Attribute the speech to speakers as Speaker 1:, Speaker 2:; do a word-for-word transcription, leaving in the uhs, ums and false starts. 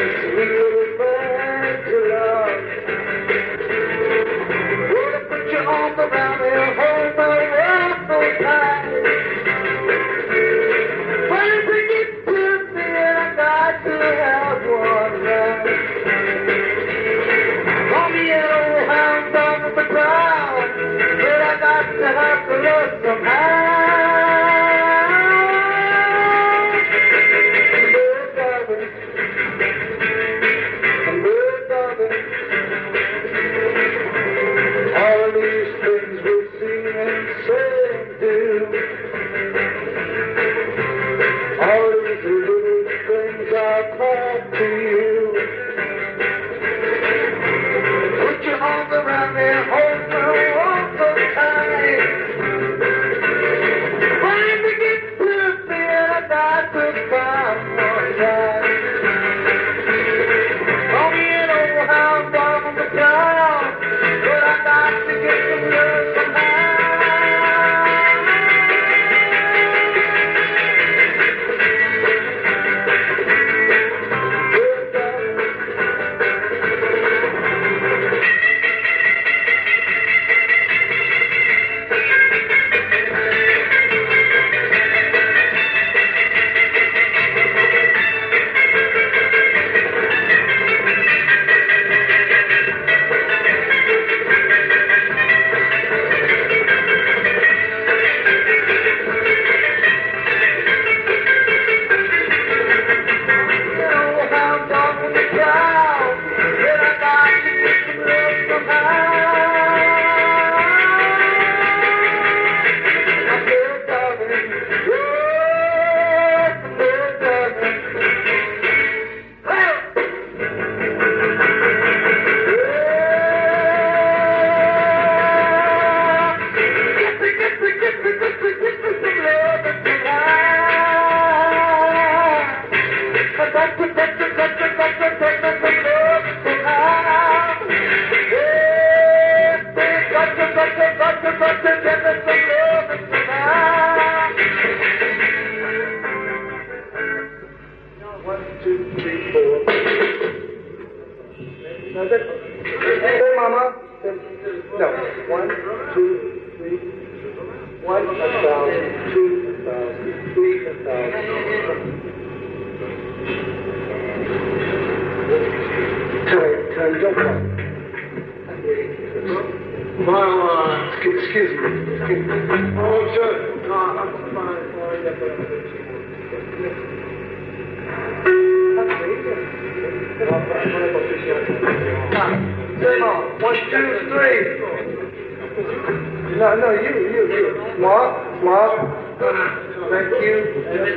Speaker 1: sweet little bird to love. Wanna put your arms around me and hold my world so tight. When you bring it to me and I got to have one right. Call me an old hound dog of the crowd, but I got to have to love somehow. No, no, you, you, you. Mark, Mark. Thank you.